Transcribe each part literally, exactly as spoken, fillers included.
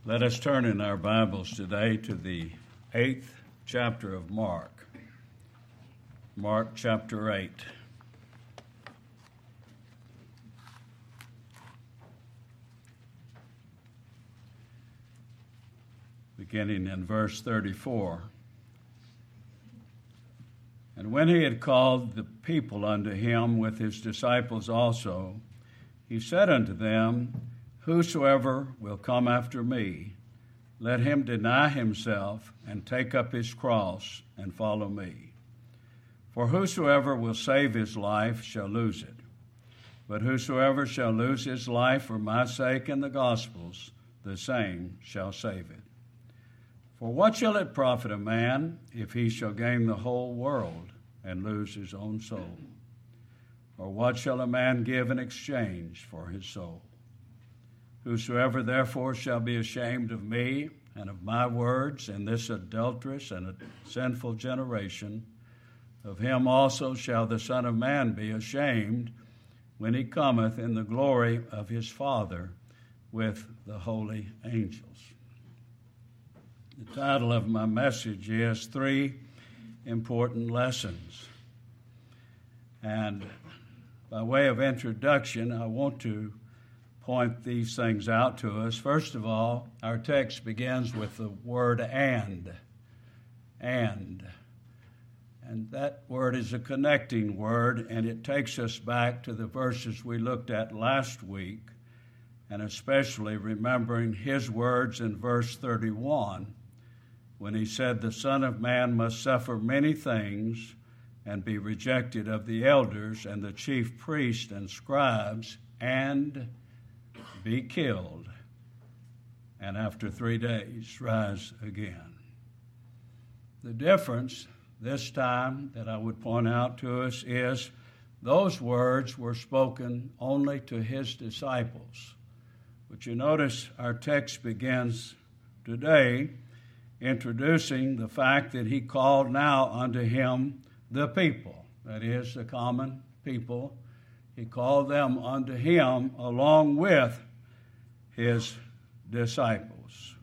Let us turn in our Bibles today to the eighth chapter of Mark. Mark chapter eight. Beginning in verse thirty-four. And when he had called the people unto him with his disciples also, he said unto them, Whosoever will come after me, let him deny himself and take up his cross and follow me. For whosoever will save his life shall lose it. But whosoever shall lose his life for my sake and the gospel's, the same shall save it. For what shall it profit a man if he shall gain the whole world and lose his own soul? Or what shall a man give in exchange for his soul? Whosoever therefore shall be ashamed of me and of my words in this adulterous and sinful generation, of him also shall the Son of Man be ashamed when he cometh in the glory of his Father with the holy angels. The title of my message is Three Important Lessons. And by way of introduction, I want to point these things out to us. First of all, our text begins with the word and. And. And that word is a connecting word, and it takes us back to the verses we looked at last week, and especially remembering his words in verse thirty-one, when he said, The Son of Man must suffer many things and be rejected of the elders and the chief priests and scribes, and be killed, and after three days rise again. The difference this time that I would point out to us is those words were spoken only to his disciples. But you notice our text begins today introducing the fact that he called now unto him the people, that is, the common people. He called them unto him along with his disciples.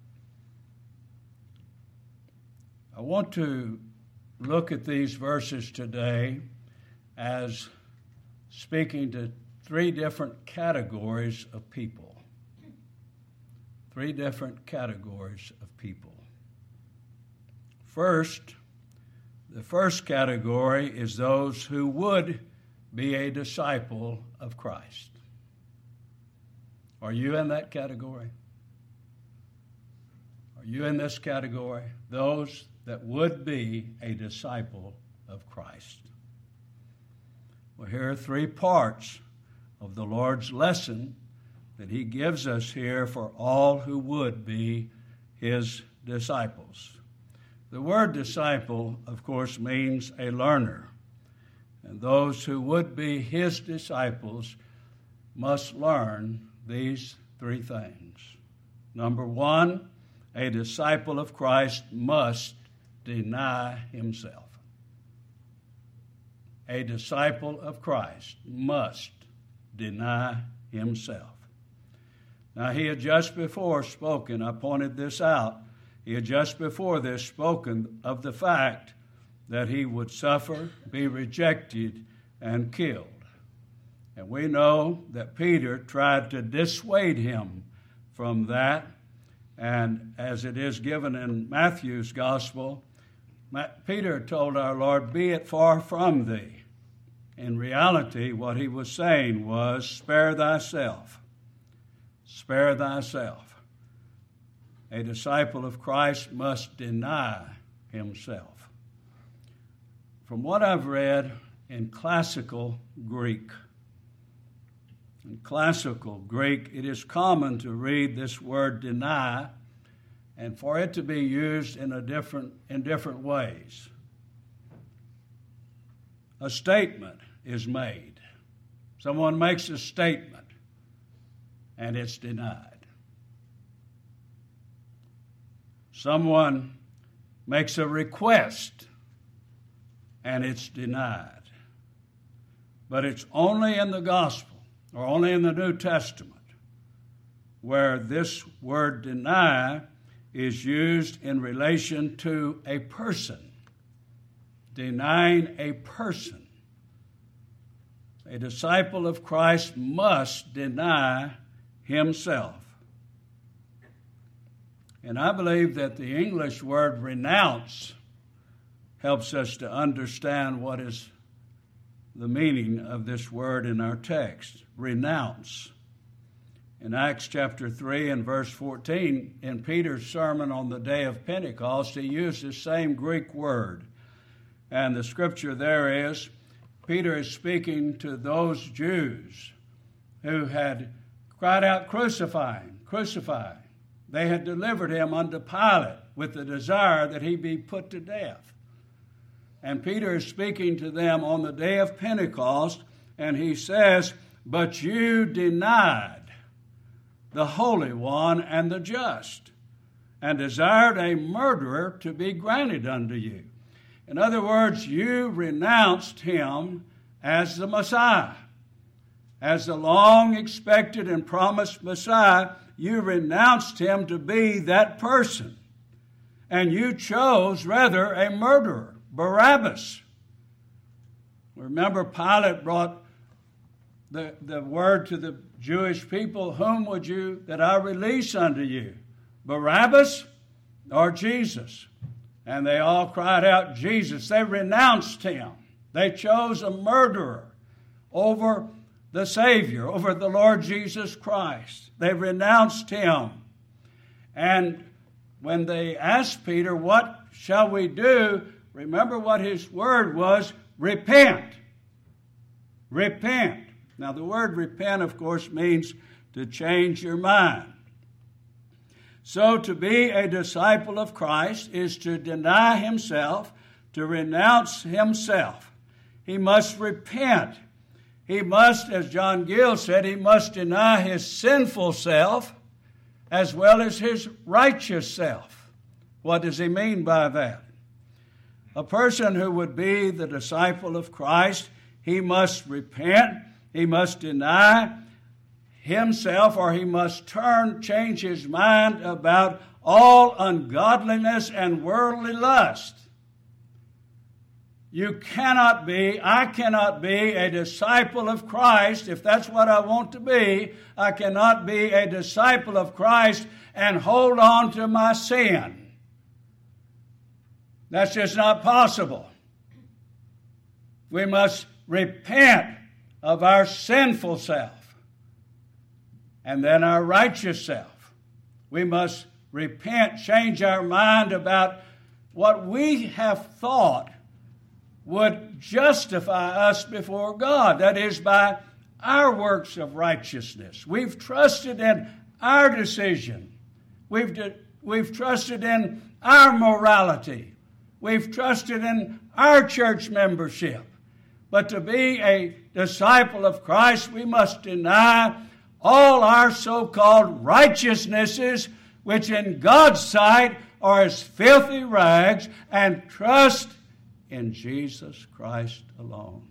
I want to look at these verses today as speaking to three different categories of people. Three different categories of people. First, the first category is those who would be a disciple of Christ. Are you in that category? Are you in this category? Those that would be a disciple of Christ. Well, here are three parts of the Lord's lesson that he gives us here for all who would be his disciples. The word disciple, of course, means a learner. And those who would be his disciples must learn these three things. Number one, a disciple of Christ must deny himself. A disciple of Christ must deny himself. Now, he had just before spoken, I pointed this out, he had just before this spoken of the fact that he would suffer, be rejected, and killed. And we know that Peter tried to dissuade him from that. And as it is given in Matthew's gospel, Peter told our Lord, Be it far from thee. In reality, what he was saying was, Spare thyself. Spare thyself. A disciple of Christ must deny himself. From what I've read in classical Greek, in classical Greek, it is common to read this word deny and for it to be used in a different in different ways. A statement is made. Someone makes a statement and it's denied. Someone makes a request and it's denied. But it's only in the gospel or only in the New Testament where this word deny is used in relation to a person. Denying a person. A disciple of Christ must deny himself. And I believe that the English word renounce helps us to understand what is the meaning of this word in our text. Renounce. In Acts chapter three and verse fourteen, in Peter's sermon on the day of Pentecost, he used the same Greek word. And the scripture there is, Peter is speaking to those Jews who had cried out, "Crucify him, crucify him." They had delivered him unto Pilate with the desire that he be put to death. And Peter is speaking to them on the day of Pentecost, and he says, "But you denied the Holy One and the just, and desired a murderer to be granted unto you." In other words, you renounced him as the Messiah. As the long-expected and promised Messiah, you renounced him to be that person. And you chose, rather, a murderer, Barabbas. Remember, Pilate brought the, the word to the Jewish people, "Whom would you that I release unto you, Barabbas or Jesus?" And they all cried out, "Jesus." They renounced him. They chose a murderer over the Savior, over the Lord Jesus Christ. They renounced him. And when they asked Peter, "What shall we do?" remember what his word was, repent. Repent. Now, the word repent, of course, means to change your mind. So to be a disciple of Christ is to deny himself, to renounce himself. He must repent. He must, as John Gill said, he must deny his sinful self as well as his righteous self. What does he mean by that? A person who would be the disciple of Christ, he must repent, he must deny himself, or he must turn, change his mind about all ungodliness and worldly lust. You cannot be, I cannot be a disciple of Christ. If that's what I want to be, I cannot be a disciple of Christ and hold on to my sin. That's just not possible. We must repent of our sinful self and then our righteous self. We must repent, change our mind about what we have thought would justify us before God. That is, by our works of righteousness. We've trusted in our decision. We've, de- we've trusted in our morality. We've trusted in our church membership. But to be a disciple of Christ, we must deny all our so-called righteousnesses, which in God's sight are as filthy rags, and trust in Jesus Christ alone.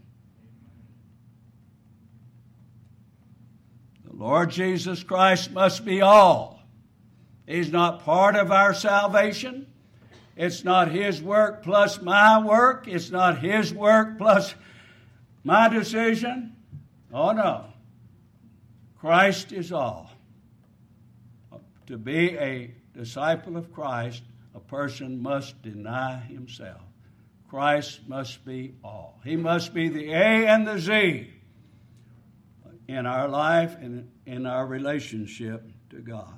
The Lord Jesus Christ must be all. He's not part of our salvation. It's not his work plus my work. It's not his work plus my decision. Oh, no. Christ is all. To be a disciple of Christ, a person must deny himself. Christ must be all. He must be the A and the Z in our life and in our relationship to God.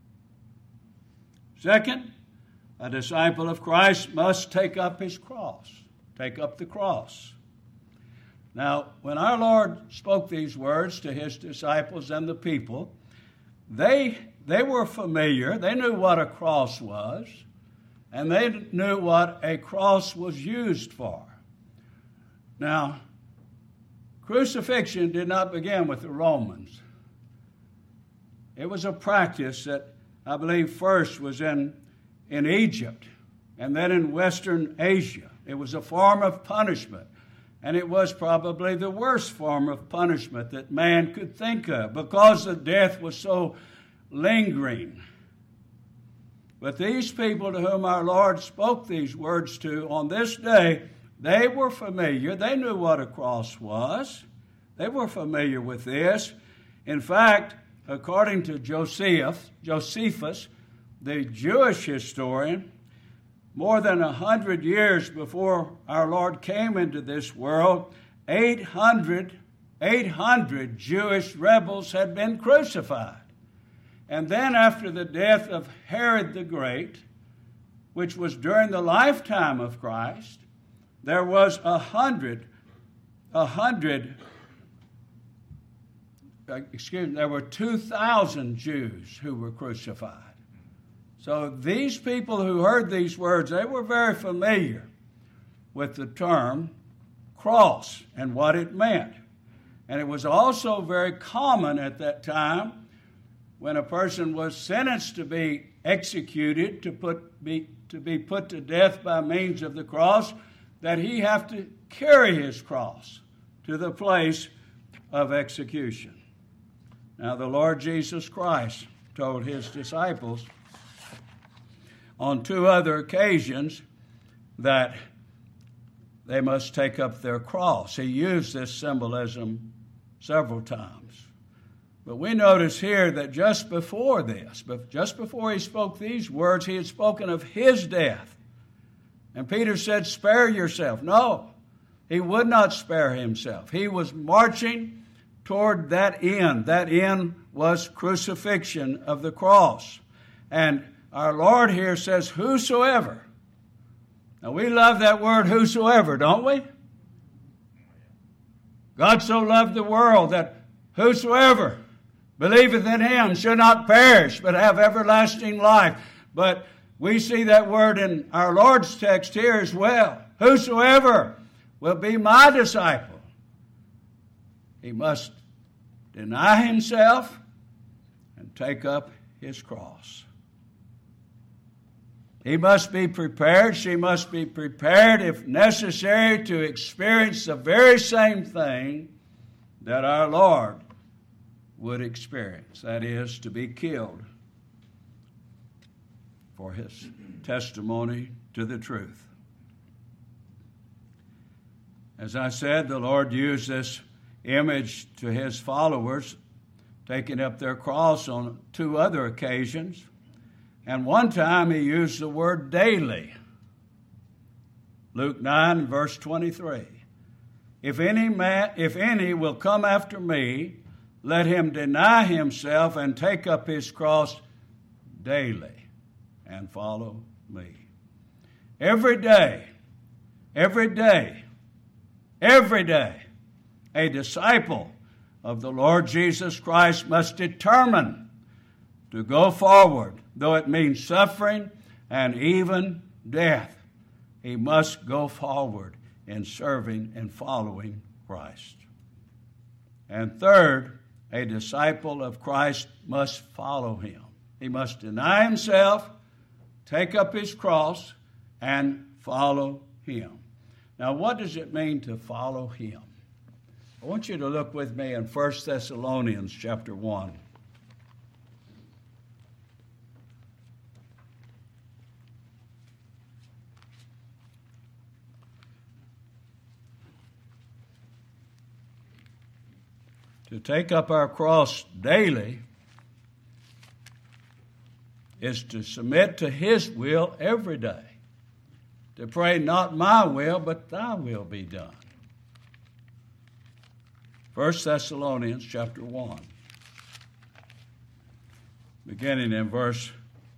Second, a disciple of Christ must take up his cross. Take up the cross. Now, when our Lord spoke these words to his disciples and the people, they, they were familiar. They knew what a cross was, and they knew what a cross was used for. Now, crucifixion did not begin with the Romans. It was a practice that I believe first was in, in Egypt and then in Western Asia. It was a form of punishment. And it was probably the worst form of punishment that man could think of, because the death was so lingering. But these people to whom our Lord spoke these words to on this day, they were familiar. They knew what a cross was. They were familiar with this. In fact, according to Josephus, Josephus, the Jewish historian, more than a hundred years before our Lord came into this world, eight hundred, eight hundred Jewish rebels had been crucified. And then after the death of Herod the Great, which was during the lifetime of Christ, there was a hundred, a hundred, excuse me, there were two thousand Jews who were crucified. So these people who heard these words, they were very familiar with the term cross and what it meant. And it was also very common at that time when a person was sentenced to be executed, to put be, to be put to death by means of the cross, that he have to carry his cross to the place of execution. Now, the Lord Jesus Christ told his disciples on two other occasions that they must take up their cross. He used this symbolism several times. But we notice here that just before this, but just before he spoke these words, he had spoken of his death. And Peter said, spare yourself. No, he would not spare himself. He was marching toward that end. That end was crucifixion of the cross. And our Lord here says, whosoever. Now we love that word whosoever, don't we? God so loved the world that whosoever believeth in him shall not perish, but have everlasting life. But we see that word in our Lord's text here as well. Whosoever will be my disciple, he must deny himself and take up his cross. He must be prepared, she must be prepared, if necessary, to experience the very same thing that our Lord would experience. That is, to be killed for his testimony to the truth. As I said, the Lord used this image to his followers, taking up their cross on two other occasions. And one time he used the word daily. Luke nine, verse twenty-three. If any man, if any will come after me, let him deny himself and take up his cross daily and follow me. Every day, every day, every day, a disciple of the Lord Jesus Christ must determine to go forward, though it means suffering and even death. He must go forward in serving and following Christ. And third, a disciple of Christ must follow him. He must deny himself, take up his cross, and follow him. Now, what does it mean to follow him? I want you to look with me in First Thessalonians chapter one. To take up our cross daily is to submit to his will every day. To pray, not my will, but thy will be done. First Thessalonians chapter one, beginning in verse,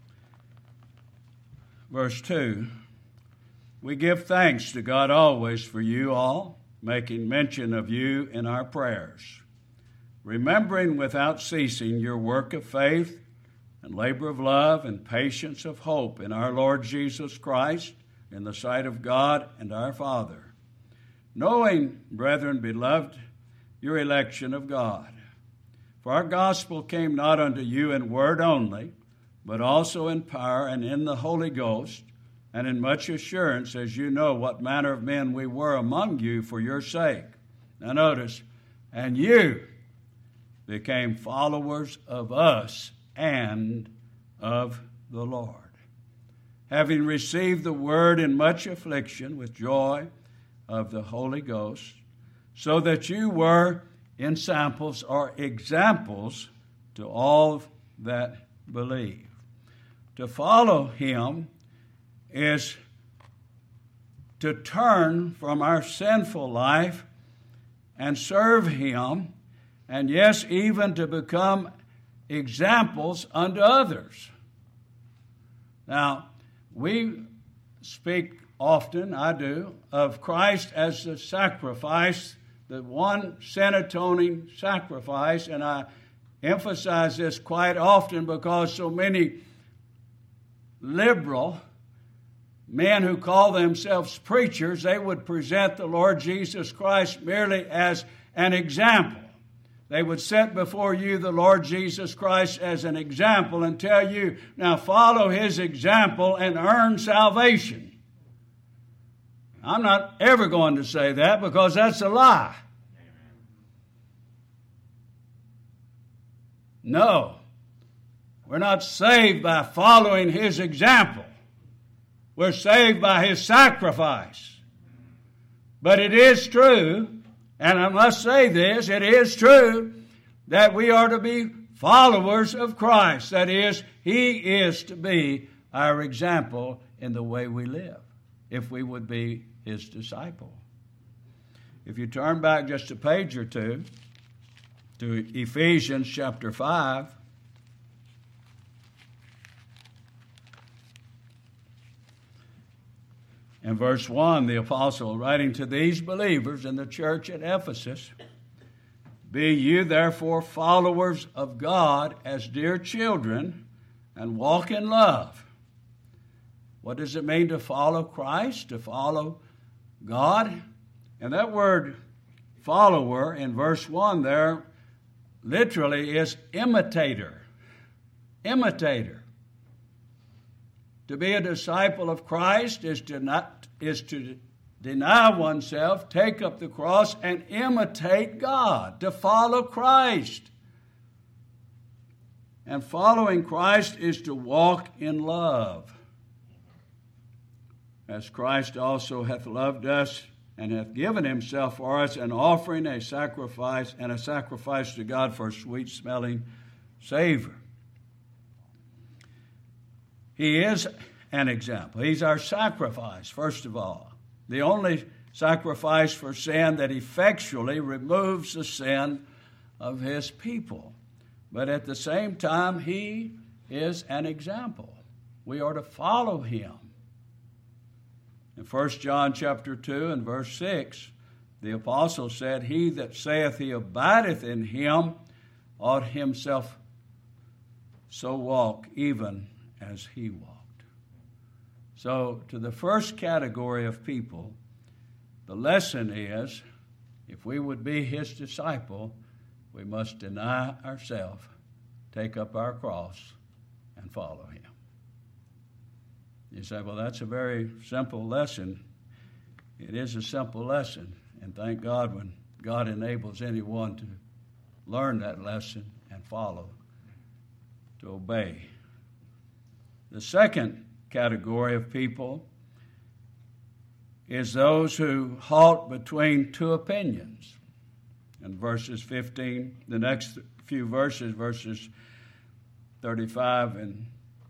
verse two. We give thanks to God always for you all, making mention of you in our prayers, remembering without ceasing your work of faith and labor of love and patience of hope in our Lord Jesus Christ in the sight of God and our Father, knowing, brethren beloved, your election of God. For our gospel came not unto you in word only, but also in power and in the Holy Ghost, and in much assurance, as you know what manner of men we were among you for your sake. Now notice, and you became followers of us and of the Lord, having received the word in much affliction with joy of the Holy Ghost, so that you were in samples or examples to all that believe. To follow him is to turn from our sinful life and serve him, and yes, even to become examples unto others. Now, we speak often, I do, of Christ as the sacrifice, the one sin-atoning sacrifice, and I emphasize this quite often because so many liberal men who call themselves preachers, they would present the Lord Jesus Christ merely as an example. They would set before you the Lord Jesus Christ as an example and tell you, now follow his example and earn salvation. I'm not ever going to say that because that's a lie. No, we're not saved by following his example. We're saved by his sacrifice. But it is true, and I must say this, it is true that we are to be followers of Christ. That is, he is to be our example in the way we live, if we would be his disciple. If you turn back just a page or two to Ephesians chapter five, in verse one, the apostle writing to these believers in the church at Ephesus, be you therefore followers of God as dear children, and walk in love. What does it mean to follow Christ, to follow God? And that word follower in verse one there literally is imitator. Imitator. To be a disciple of Christ is to not is to deny oneself, take up the cross, and imitate God, to follow Christ. And following Christ is to walk in love, as Christ also hath loved us and hath given himself for us, an offering, a sacrifice, and a sacrifice to God for a sweet-smelling savor. He is an example. He's our sacrifice, first of all. The only sacrifice for sin that effectually removes the sin of his people. But at the same time, he is an example. We are to follow him. In First John chapter two and verse six, the apostle said, he that saith he abideth in him ought himself so walk, even as he walked. So to the first category of people, the lesson is, if we would be his disciple, we must deny ourselves, take up our cross, and follow him. You say, well, that's a very simple lesson. It is a simple lesson, and thank God when God enables anyone to learn that lesson and follow, to obey. The second category of people is those who halt between two opinions. In verses fifteen, the next few verses, verses thirty-five and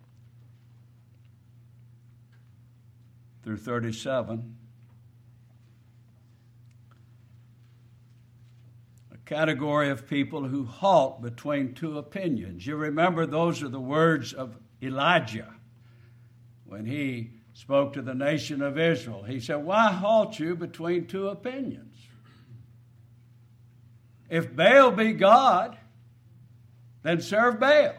through thirty-seven, a category of people who halt between two opinions. You remember those are the words of Elijah when he spoke to the nation of Israel. He said, why halt you between two opinions? If Baal be God, then serve Baal.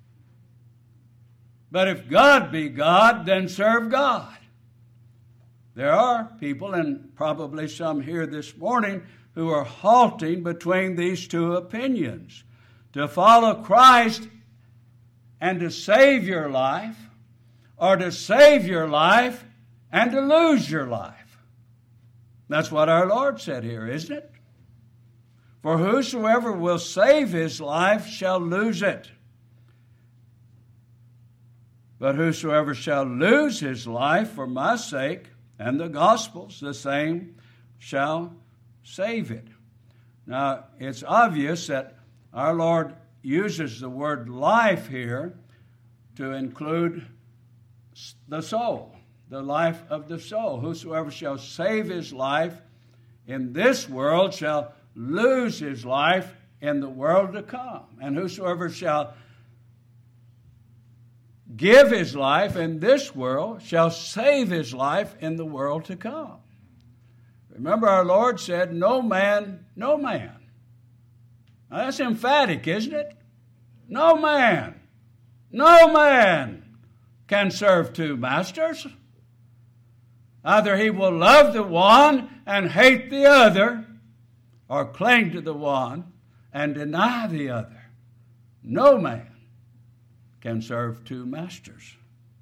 But if God be God, then serve God. There are people, and probably some here this morning, who are halting between these two opinions. To follow Christ and to save your life, or to save your life and to lose your life. That's what our Lord said here, isn't it? For whosoever will save his life shall lose it. But whosoever shall lose his life for my sake and the gospel's, the same shall save it. Now, it's obvious that our Lord uses the word life here to include the soul, the life of the soul. Whosoever shall save his life in this world shall lose his life in the world to come. And whosoever shall give his life in this world shall save his life in the world to come. Remember, our Lord said, no man, no man. Now, that's emphatic, isn't it? No man, no man can serve two masters. Either he will love the one and hate the other, or cling to the one and deny the other. No man can serve two masters.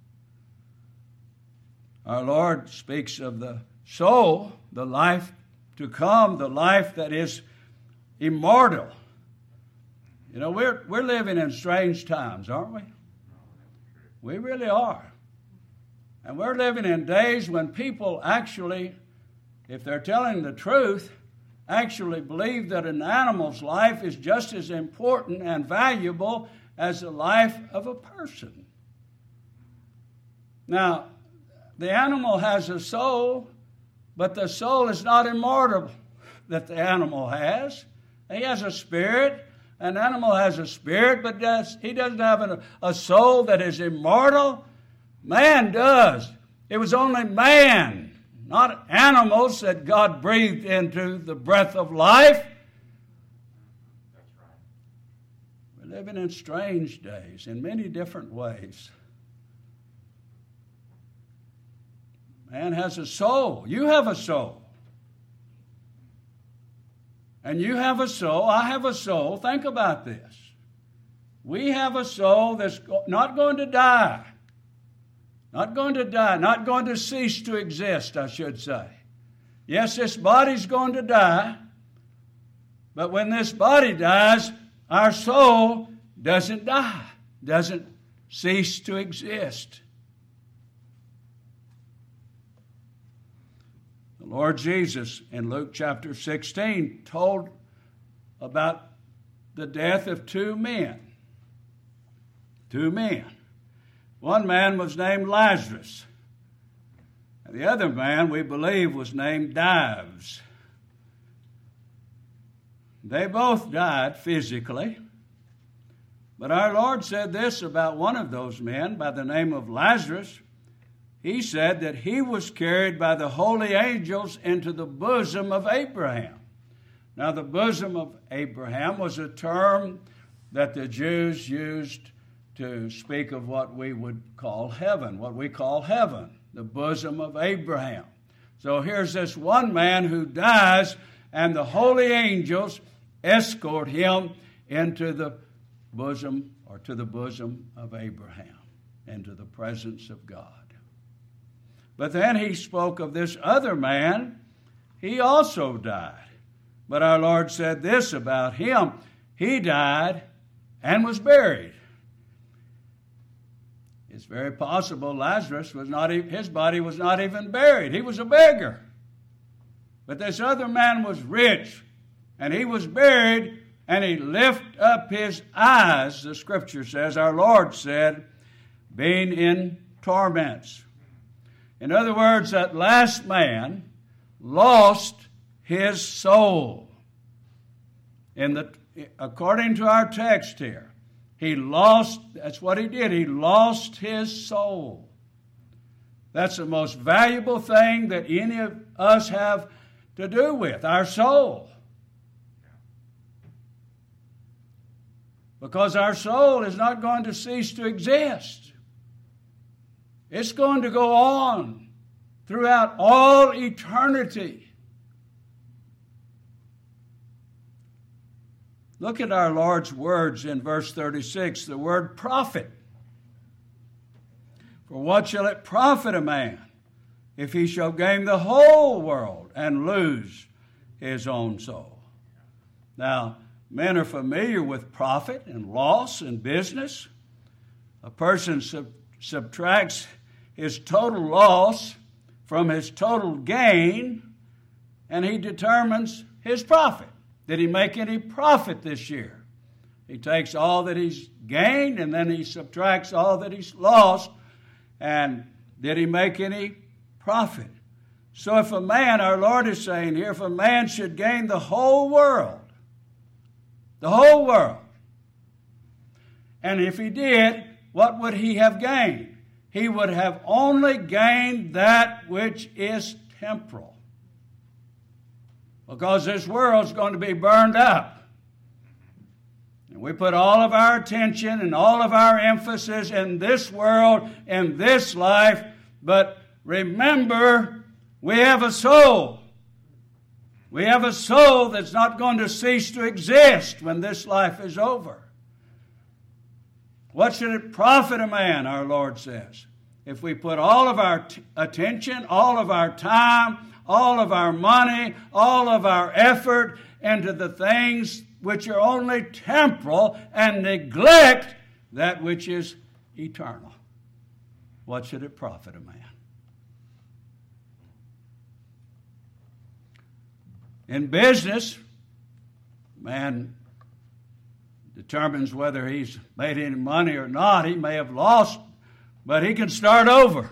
Our Lord speaks of the soul, the life to come, the life that is immortal. You know, we're, we're living in strange times, aren't we? We really are. And we're living in days when people actually, if they're telling the truth, actually believe that an animal's life is just as important and valuable as the life of a person. Now, the animal has a soul, but the soul is not immortal that the animal has. He has a spirit. An animal has a spirit, but does, he doesn't have a, a soul that is immortal. Man does. It was only man, not animals, that God breathed into the breath of life. That's right. We're living in strange days in many different ways. Man has a soul. You have a soul. And you have a soul. I have a soul. Think about this. We have a soul that's not going to die. Not going to die. Not going to cease to exist, I should say. Yes, this body's going to die. But when this body dies, our soul doesn't die. Doesn't cease to exist. The Lord Jesus in Luke chapter sixteen told about the death of two men. Two men. One man was named Lazarus. And the other man, we believe, was named Dives. They both died physically. But our Lord said this about one of those men by the name of Lazarus. He said that he was carried by the holy angels into the bosom of Abraham. Now, the bosom of Abraham was a term that the Jews used to speak of what we would call heaven, what we call heaven, the bosom of Abraham. So here's this one man who dies, and the holy angels escort him into the bosom, or to the bosom of Abraham, into the presence of God. But then he spoke of this other man. He also died. But our Lord said this about him. He died and was buried. It's very possible Lazarus was not, his body was not even buried. He was a beggar. But this other man was rich, and he was buried, and he lifted up his eyes, the Scripture says, our Lord said, being in torments. In other words, that last man lost his soul. In the, according to our text here, he lost, that's what he did, he lost his soul. That's the most valuable thing that any of us have to do with, our soul. Because our soul is not going to cease to exist. It's going to go on throughout all eternity. Look at our Lord's words in verse thirty-six, the word profit. For what shall it profit a man if he shall gain the whole world and lose his own soul? Now, men are familiar with profit and loss in business. A person sub- subtracts his total loss from his total gain, and he determines his profit. Did he make any profit this year? He takes all that he's gained, and then he subtracts all that he's lost, and did he make any profit? So if a man, our Lord is saying here, if a man should gain the whole world, the whole world, and if he did, what would he have gained? He would have only gained that which is temporal. Because this world's going to be burned up. And we put all of our attention and all of our emphasis in this world, in this life, but remember, we have a soul. We have a soul that's not going to cease to exist when this life is over. What should it profit a man, our Lord says, if we put all of our t- attention, all of our time, all of our money, all of our effort into the things which are only temporal and neglect that which is eternal? What should it profit a man? In business, man determines whether he's made any money or not. He may have lost, but he can start over.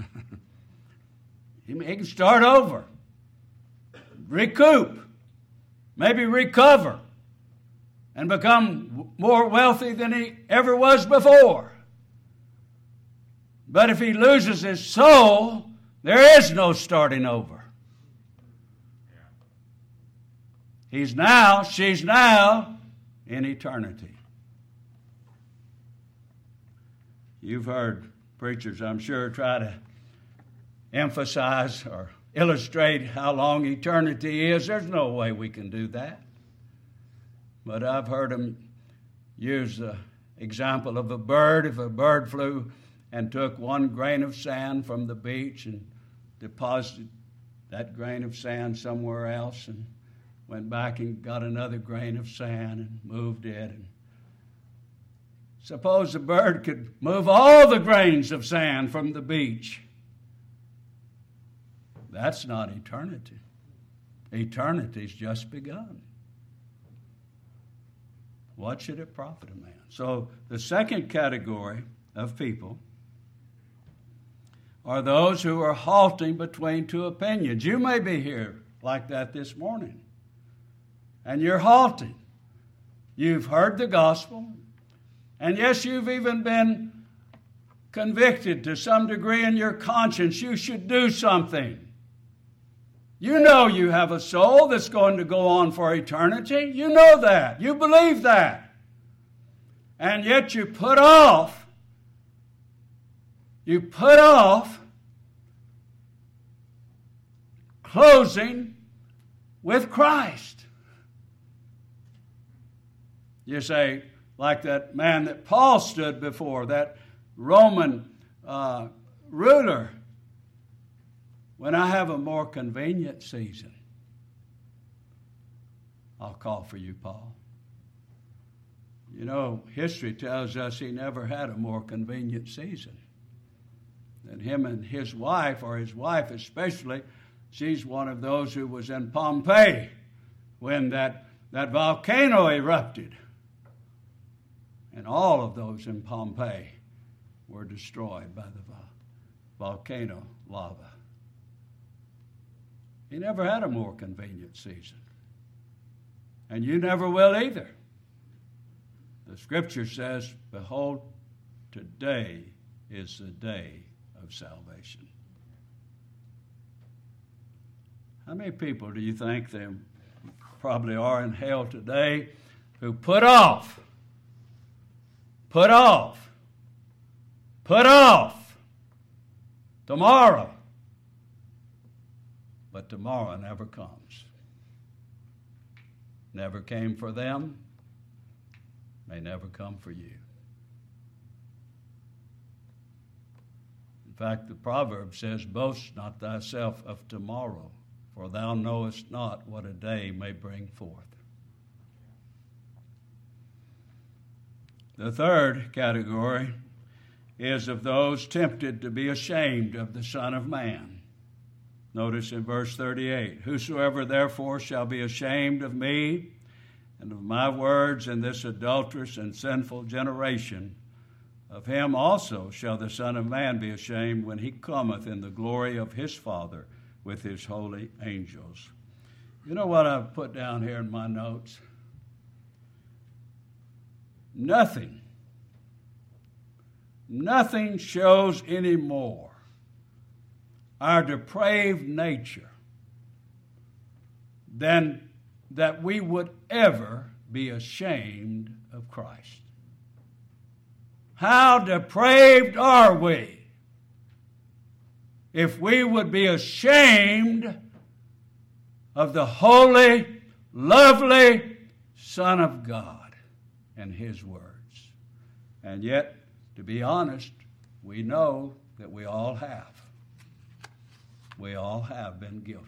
he, he can start over, recoup, maybe recover, and become more wealthy than he ever was before. But if he loses his soul, there is no starting over. He's now, she's now in eternity. You've heard preachers, I'm sure, try to emphasize or illustrate how long eternity is. There's no way we can do that. But I've heard them use the example of a bird. If a bird flew and took one grain of sand from the beach and deposited that grain of sand somewhere else and went back and got another grain of sand and moved it. And suppose the bird could move all the grains of sand from the beach. That's not eternity. Eternity's just begun. What should it profit a man? So the second category of people are those who are halting between two opinions. You may be here like that this morning. And you're halting. You've heard the gospel. And yes, you've even been convicted to some degree in your conscience. You should do something. You know you have a soul that's going to go on for eternity. You know that. You believe that. And yet you put off, you put off closing with Christ. You say, like that man that Paul stood before, that Roman uh, ruler, when I have a more convenient season, I'll call for you, Paul. You know, history tells us he never had a more convenient season than him and his wife, or his wife especially. She's one of those who was in Pompeii when that, that volcano erupted. And all of those in Pompeii were destroyed by the volcano lava. He never had a more convenient season. And you never will either. The Scripture says, behold, today is the day of salvation. How many people do you think there probably are in hell today who put off Put off. Put off. Tomorrow. But tomorrow never comes. Never came for them. May never come for you. In fact, the proverb says, boast not thyself of tomorrow, for thou knowest not what a day may bring forth. The third category is of those tempted to be ashamed of the Son of Man. Notice in verse thirty-eight, whosoever therefore shall be ashamed of me and of my words in this adulterous and sinful generation, of him also shall the Son of Man be ashamed when he cometh in the glory of his Father with his holy angels. You know what I've put down here in my notes? Nothing, nothing shows any more our depraved nature than that we would ever be ashamed of Christ. How depraved are we if we would be ashamed of the holy, lovely Son of God and His words? And yet, to be honest, we know that we all have. We all have been guilty.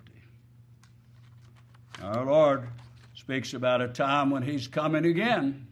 Our Lord speaks about a time when He's coming again.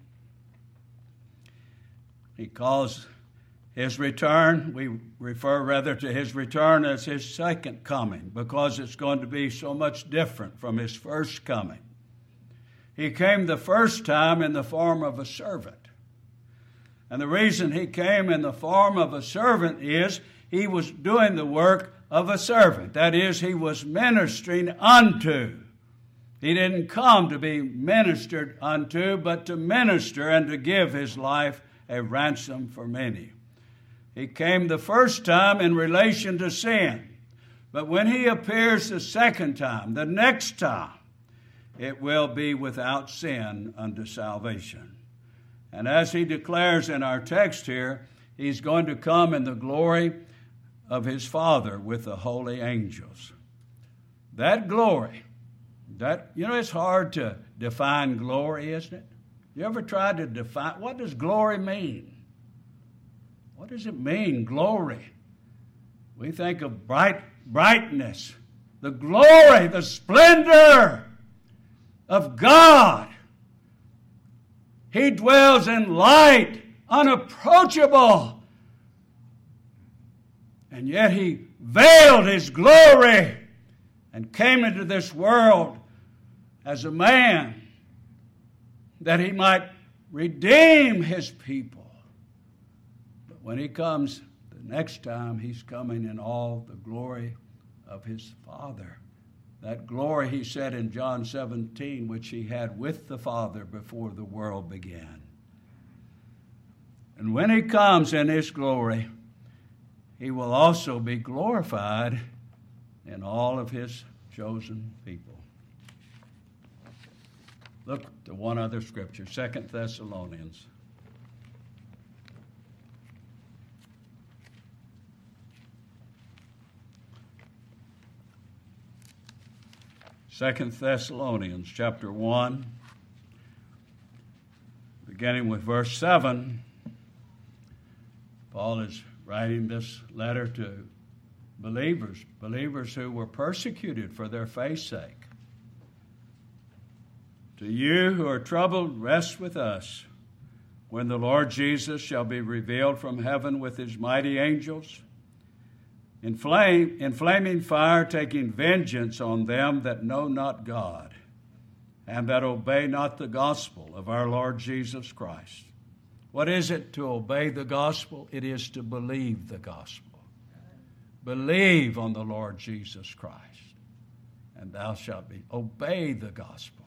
He calls His return, we refer rather to His return as His second coming, because it's going to be so much different from His first coming. He came the first time in the form of a servant. And the reason He came in the form of a servant is He was doing the work of a servant. That is, He was ministering unto. He didn't come to be ministered unto, but to minister and to give His life a ransom for many. He came the first time in relation to sin. But when He appears the second time, the next time, it will be without sin unto salvation. And as He declares in our text here, He's going to come in the glory of His Father with the holy angels. That glory, that, you know, it's hard to define glory, isn't it? You ever tried to define, what does glory mean? What does it mean, glory? We think of bright brightness, the glory, the splendor of God. He dwells in light, unapproachable. And yet He veiled His glory and came into this world as a man that He might redeem His people. But when He comes the next time, He's coming in all the glory of His Father. That glory, He said in John seventeen, which He had with the Father before the world began. And when He comes in His glory, He will also be glorified in all of His chosen people. Look to one other scripture, Second Thessalonians. Second Thessalonians chapter one, beginning with verse seven. Paul is writing this letter to believers, believers who were persecuted for their faith's sake. To you who are troubled, rest with us when the Lord Jesus shall be revealed from heaven with His mighty angels, in flame, in flaming fire, taking vengeance on them that know not God and that obey not the gospel of our Lord Jesus Christ. What is it to obey the gospel? It is to believe the gospel. Believe on the Lord Jesus Christ, and thou shalt be. Obey the gospel.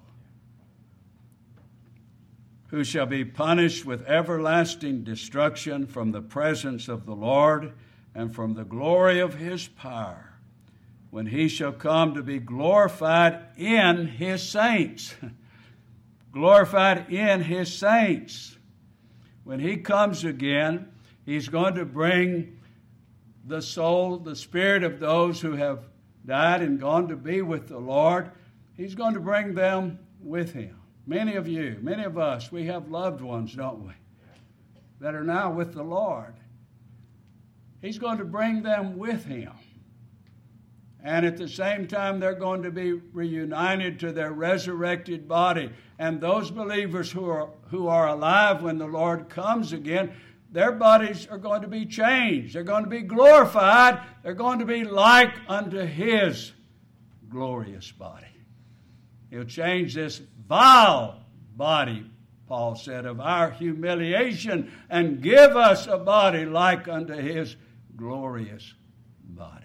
Who shall be punished with everlasting destruction from the presence of the Lord and from the glory of His power, when He shall come to be glorified in His saints. Glorified in His saints. When He comes again, He's going to bring the soul, the spirit of those who have died and gone to be with the Lord. He's going to bring them with Him. Many of you, many of us, we have loved ones, don't we, that are now with the Lord. He's going to bring them with Him. And at the same time, they're going to be reunited to their resurrected body. And those believers who are, who are alive when the Lord comes again, their bodies are going to be changed. They're going to be glorified. They're going to be like unto his glorious body. He'll change this vile body, Paul said, of our humiliation and give us a body like unto his glorious body.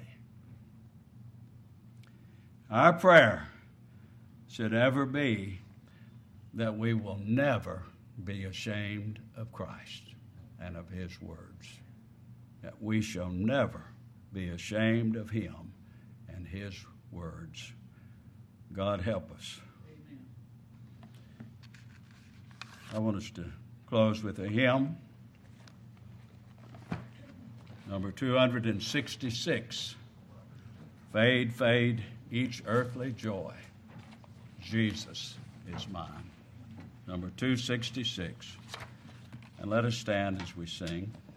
Our prayer should ever be that we will never be ashamed of Christ and of his words, that we shall never be ashamed of him and his words. God help us. Amen. I want us to close with a hymn, number two hundred sixty-six. Fade, fade, each earthly joy. Jesus is mine. Number two sixty-six. And let us stand as we sing.